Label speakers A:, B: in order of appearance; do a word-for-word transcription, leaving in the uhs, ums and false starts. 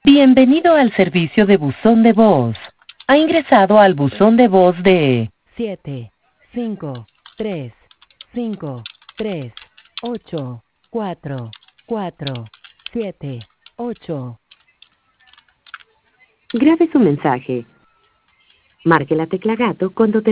A: Bienvenido al servicio de buzón de voz. Ha ingresado al buzón de voz de siete cinco tres cinco tres ocho cuatro cuatro siete ocho. Grabe su mensaje. Marque la tecla gato cuando te